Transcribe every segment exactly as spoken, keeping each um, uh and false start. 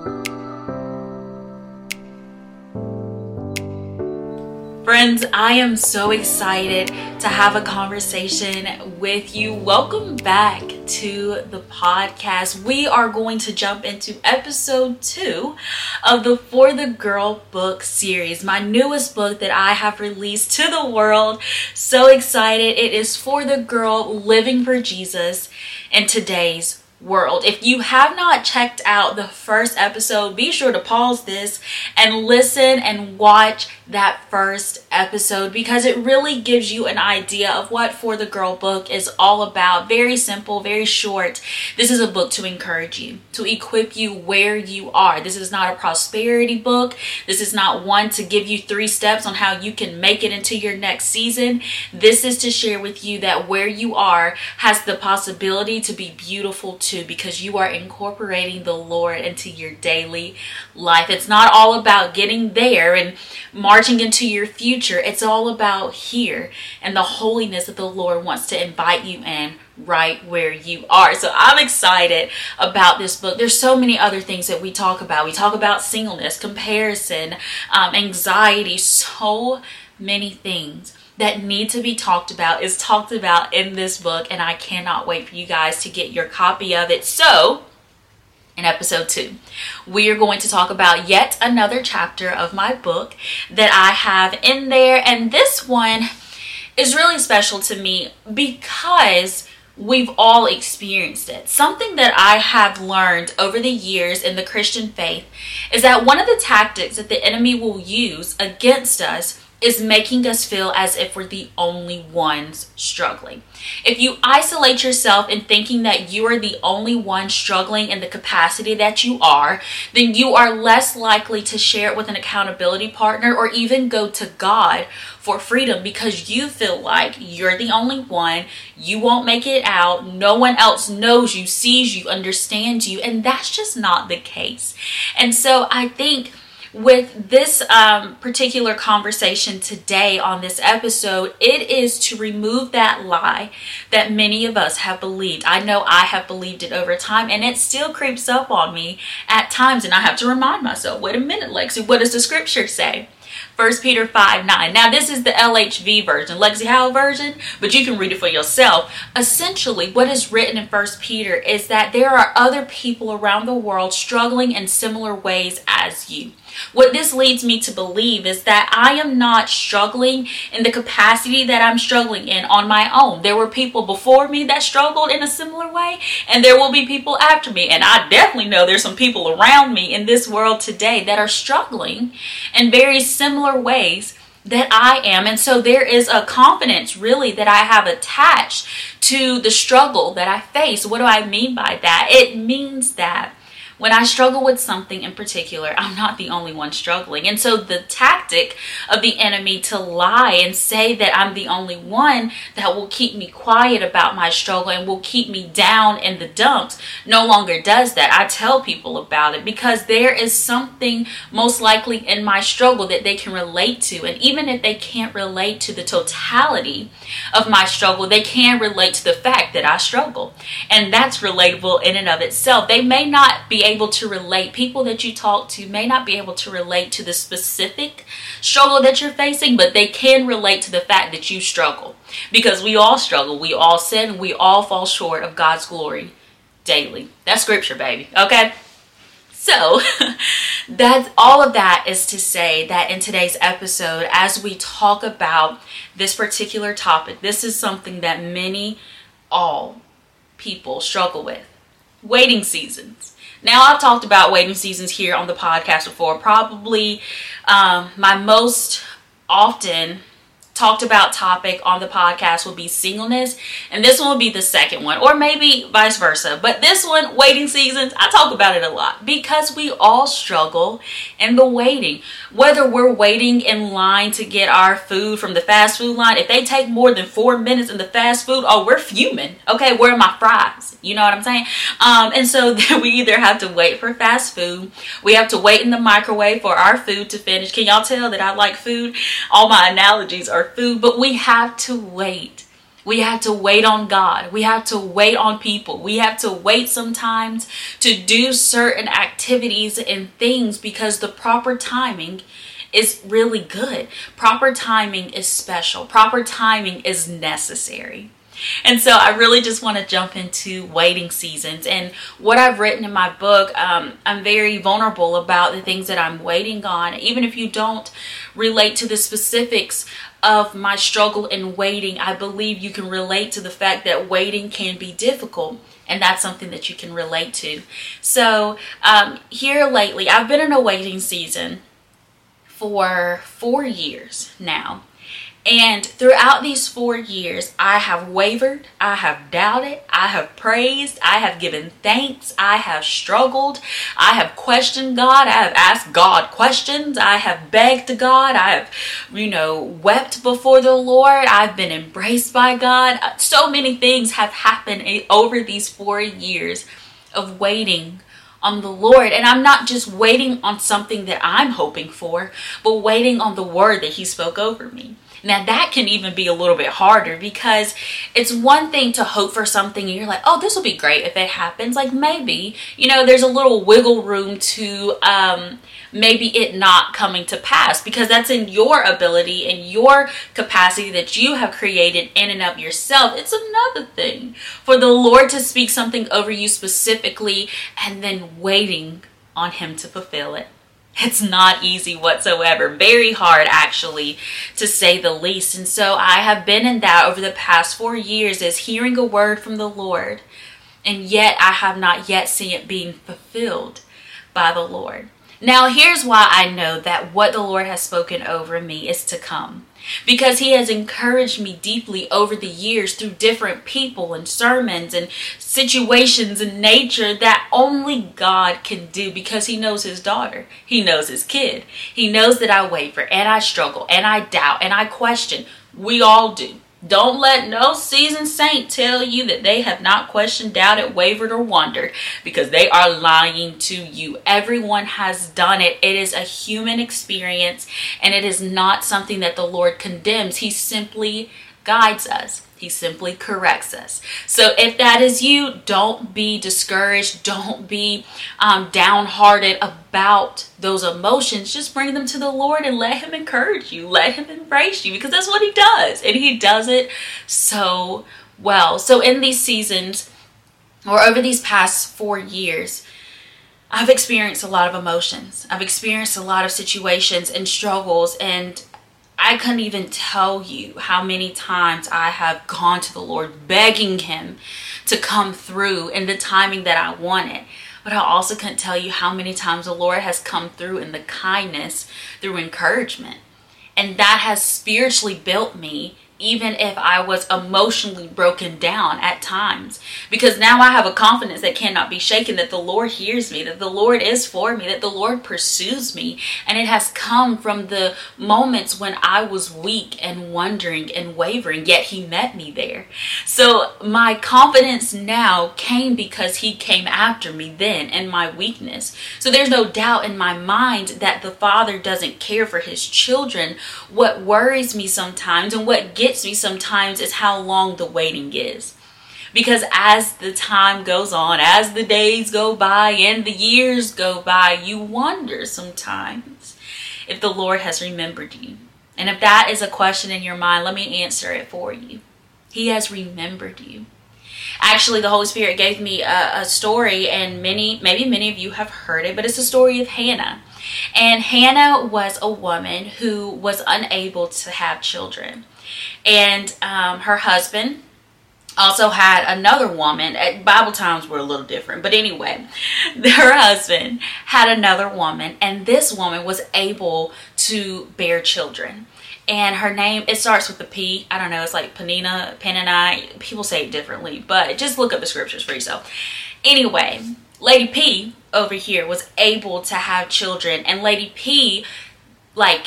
Friends, I am so excited to have a conversation with you. Welcome back to the podcast. We are going to jump into episode two of the For the Girl book series, my newest book that I have released to the world. So excited. It is For the Girl Living for Jesus in Today's World. If you have not checked out the first episode, be sure to pause this and listen and watch that first episode, because it really gives you an idea of what For the Girl book is all about. Very simple, very short. This is a book to encourage you, to equip you where you are. This is not a prosperity book. This is not one to give you three steps on how you can make it into your next season. This is to share with you that where you are has the possibility to be beautiful too, because you are incorporating the Lord into your daily life. It's not all about getting there and marching into your future. It's all about here and the holiness that the Lord wants to invite you in right where you are. So I'm excited about this book. There's so many other things that we talk about. We talk about singleness, comparison, um, anxiety, so many things that need to be talked about is talked about in this book, and I cannot wait for you guys to get your copy of it. So in episode two, we are going to talk about yet another chapter of my book that I have in there, and this one is really special to me because we've all experienced it. Something that I have learned over the years in the Christian faith is that one of the tactics that the enemy will use against us is making us feel as if we're the only ones struggling. If you isolate yourself in thinking that you are the only one struggling in the capacity that you are, then you are less likely to share it with an accountability partner or even go to God for freedom, because you feel like you're the only one, you won't make it out, no one else knows you, sees you, understands you, and that's just not the case. And so I think with this um, particular conversation today on this episode, it is to remove that lie that many of us have believed. I know I have believed it over time, and it still creeps up on me at times, and I have to remind myself, wait a minute, Lexi, what does the scripture say? First Peter five nine. Now, this is the L H V version, Lexi Howell version, but you can read it for yourself. Essentially, what is written in First Peter is that there are other people around the world struggling in similar ways as you. What this leads me to believe is that I am not struggling in the capacity that I'm struggling in on my own. There were people before me that struggled in a similar way, and there will be people after me. And I definitely know there's some people around me in this world today that are struggling in very similar ways that I am. And so there is a confidence really that I have attached to the struggle that I face. What do I mean by that? It means that when I struggle with something in particular, I'm not the only one struggling. And so the tactic of the enemy to lie and say that I'm the only one that will keep me quiet about my struggle and will keep me down in the dumps no longer does that. I tell people about it because there is something most likely in my struggle that they can relate to. And even if they can't relate to the totality of my struggle, they can relate to the fact that I struggle. And that's relatable in and of itself. They may not be able to relate, people that you talk to may not be able to relate to the specific struggle that you're facing, but they can relate to the fact that you struggle, because we all struggle, we all sin, and we all fall short of God's glory daily. That's scripture, baby. Okay, so that's all of that is to say that in today's episode, as we talk about this particular topic, this is something that many, all people struggle with: waiting seasons. Now, I've talked about waiting seasons here on the podcast before. Probably um, my most often talked about topic on the podcast will be singleness, and this one will be the second one, or maybe vice versa. But this one, waiting seasons, I talk about it a lot because we all struggle in the waiting. Whether we're waiting in line to get our food from the fast food line, if they take more than four minutes in the fast food, oh, we're fuming. Okay, where are my fries? You know what I'm saying? Um, and so we either have to wait for fast food, we have to wait in the microwave for our food to finish. Can y'all tell that I like food? All my analogies are food, but we have to wait We have to wait on God. We have to wait on people. We have to wait sometimes to do certain activities and things because the proper timing is really good. Proper timing is special. Proper timing is necessary. And so I really just want to jump into waiting seasons. And what I've written in my book, um, I'm very vulnerable about the things that I'm waiting on. Even if you don't relate to the specifics of my struggle in waiting, I believe you can relate to the fact that waiting can be difficult. And that's something that you can relate to. So um, here lately, I've been in a waiting season for four years now. And throughout these four years, I have wavered, I have doubted, I have praised, I have given thanks, I have struggled, I have questioned God, I have asked God questions, I have begged God, I have, you know, wept before the Lord, I've been embraced by God. So many things have happened over these four years of waiting on the Lord. And I'm not just waiting on something that I'm hoping for, but waiting on the word that He spoke over me. Now that can even be a little bit harder because it's one thing to hope for something and you're like, oh, this will be great if it happens. Like maybe, you know, there's a little wiggle room to um, maybe it not coming to pass because that's in your ability and your capacity that you have created in and of yourself. It's another thing for the Lord to speak something over you specifically and then waiting on Him to fulfill it. It's not easy whatsoever. Very hard, actually, to say the least. And so I have been in that over the past four years as hearing a word from the Lord. And yet I have not yet seen it being fulfilled by the Lord. Now, here's why I know that what the Lord has spoken over me is to come. Because He has encouraged me deeply over the years through different people and sermons and situations in nature that only God can do because He knows His daughter. He knows His kid. He knows that I waver and I struggle and I doubt and I question. We all do. Don't let no seasoned saint tell you that they have not questioned, doubted, wavered, or wondered because they are lying to you. Everyone has done it. It is a human experience and it is not something that the Lord condemns. He simply guides us. He simply corrects us. So if that is you, don't be discouraged. Don't be um, downhearted about those emotions. Just bring them to the Lord and let Him encourage you. Let Him embrace you because that's what He does. And He does it so well. So in these seasons or over these past four years, I've experienced a lot of emotions. I've experienced a lot of situations and struggles, and I couldn't even tell you how many times I have gone to the Lord begging Him to come through in the timing that I wanted. But I also couldn't tell you how many times the Lord has come through in the kindness through encouragement. And that has spiritually built me, even if I was emotionally broken down at times. Because now I have a confidence that cannot be shaken, that the Lord hears me, that the Lord is for me, that the Lord pursues me. And it has come from the moments when I was weak and wondering and wavering, yet He met me there. So my confidence now came because He came after me then in my weakness. So there's no doubt in my mind that the Father doesn't care for His children. What worries me sometimes and what gets me sometimes is how long the waiting is. Because as the time goes on, as the days go by and the years go by, you wonder sometimes if the Lord has remembered you. And if that is a question in your mind, let me answer it for you. He has remembered you. Actually, the Holy Spirit gave me a, a story, and many, maybe many of you have heard it, but it's the story of Hannah. And Hannah was a woman who was unable to have children. And um, her husband also had another woman. Bible times were a little different. But anyway, her husband had another woman. And this woman was able to bear children. And her name, it starts with a P. I don't know. It's like Penina, Penini. People say it differently. But just look up the scriptures for yourself. Anyway, Lady P over here was able to have children. And Lady P, like,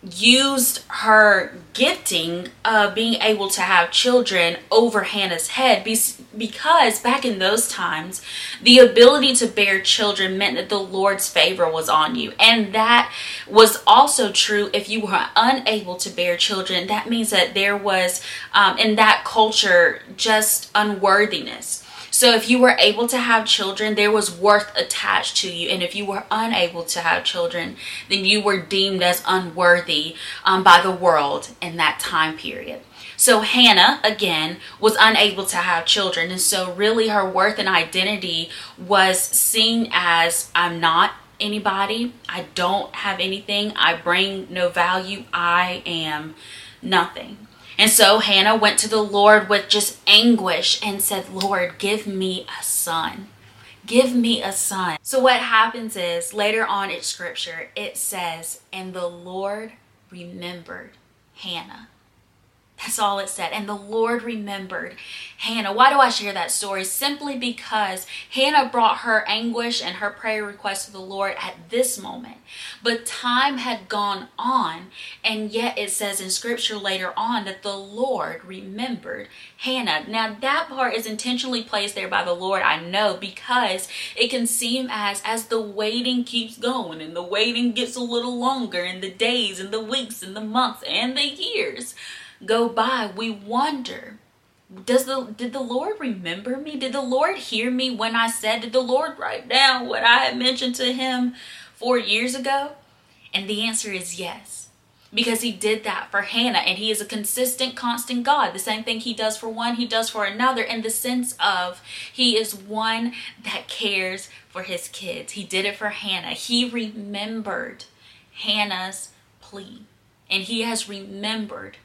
used her gifting of being able to have children over Hannah's head, because back in those times, the ability to bear children meant that the Lord's favor was on you. And that was also true if you were unable to bear children. That means that there was, um, in that culture, just unworthiness. So if you were able to have children, there was worth attached to you. And if you were unable to have children, then you were deemed as unworthy um, by the world in that time period. So Hannah, again, was unable to have children. And so really her worth and identity was seen as, I'm not anybody. I don't have anything. I bring no value. I am nothing. And so Hannah went to the Lord with just anguish and said, Lord, give me a son. Give me a son. So what happens is later on in scripture, it says, and the Lord remembered Hannah. That's all it said. And the Lord remembered Hannah. Why do I share that story? Simply because Hannah brought her anguish and her prayer request to the Lord at this moment. But time had gone on, and yet it says in scripture later on that the Lord remembered Hannah. Now that part is intentionally placed there by the Lord, I know, because it can seem as as the waiting keeps going and the waiting gets a little longer, and the days and the weeks and the months and the years go by, we wonder, does the did the Lord remember me? Did the Lord hear me when I said, did the Lord write down what I had mentioned to him four years ago? And the answer is yes, because he did that for Hannah, and he is a consistent, constant God. The same thing he does for one, he does for another, in the sense of he is one that cares for his kids. He did it for Hannah. He remembered Hannah's plea, and he has remembered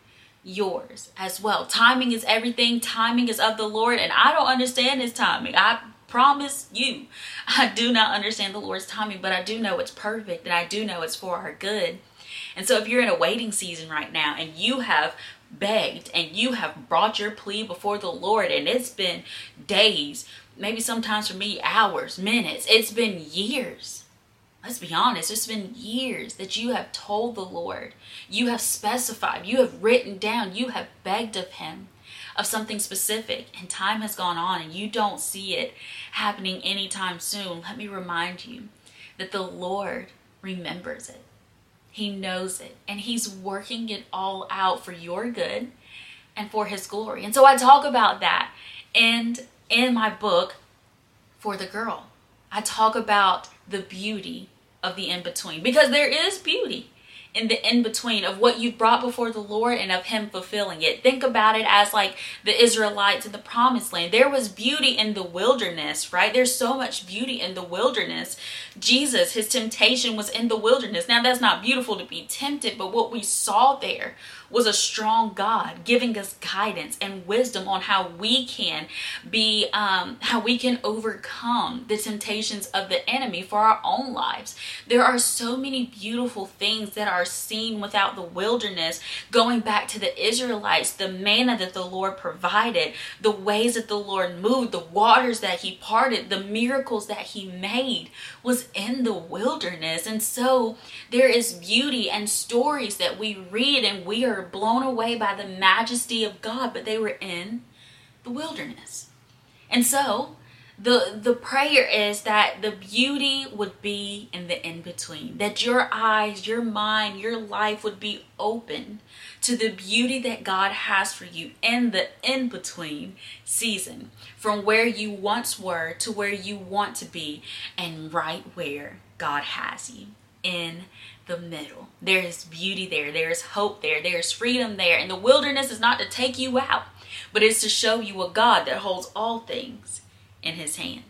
yours as well. Timing is everything. Timing is of the Lord, and I don't understand his timing. I promise you, I do not understand the Lord's timing, but I do know it's perfect, and I do know it's for our good. And so if you're in a waiting season right now and you have begged and you have brought your plea before the Lord, and it's been days, maybe sometimes for me hours, minutes, it's been years. Let's be honest, it's been years that you have told the Lord, you have specified, you have written down, you have begged of him of something specific, and time has gone on and you don't see it happening anytime soon. Let me remind you that the Lord remembers it. He knows it, and he's working it all out for your good and for his glory. And so I talk about that and in my book, For the Girl, I talk about the beauty of the in-between, because there is beauty in the in-between of what you brought before the Lord and of him fulfilling it. Think about it as like the Israelites in the promised land. There was beauty in the wilderness, right? There's so much beauty in the wilderness. Jesus, his temptation was in the wilderness. Now that's not beautiful to be tempted, but what we saw there was a strong God giving us guidance and wisdom on how we can be, um, how we can overcome the temptations of the enemy for our own lives. There are so many beautiful things that are seen without the wilderness. Going back to the Israelites, the manna that the Lord provided, the ways that the Lord moved, the waters that he parted, the miracles that he made was in the wilderness. And so there is beauty and stories that we read and we are blown away by the majesty of God, but they were in the wilderness. And so the the prayer is that the beauty would be in the in-between, that your eyes, your mind, your life would be open to the beauty that God has for you in the in-between season, from where you once were to where you want to be, and right where God has you, in the middle. There is beauty there. There is hope there. There is freedom there. And the wilderness is not to take you out, but it's to show you a God that holds all things in his hands.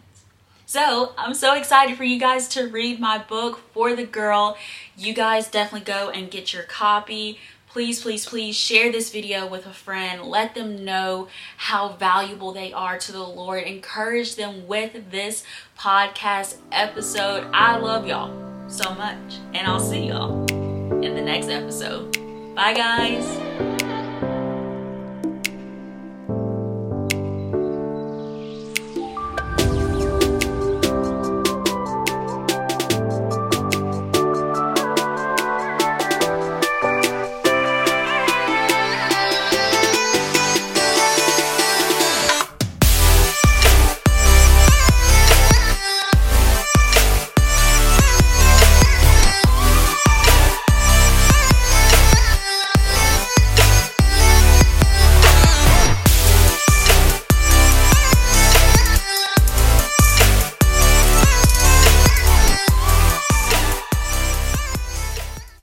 So I'm so excited for you guys to read my book, For the Girl. You guys definitely go and get your copy. Please, please, please share this video with a friend. Let them know how valuable they are to the Lord. Encourage them with this podcast episode. I love y'all so much, and I'll see y'all in the next episode. Bye guys.